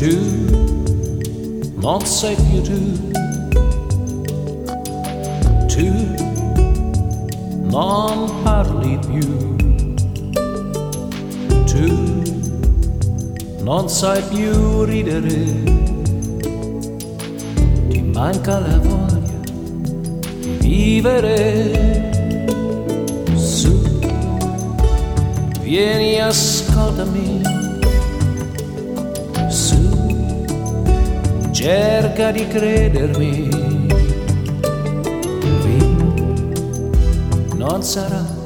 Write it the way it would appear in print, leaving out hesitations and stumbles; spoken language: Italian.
Tu non sei più tu non parli più, tu non sai più ridere, ti manca la voglia di vivere. Su, vieni, ascoltami, su, cerca di credermi, qui non sarà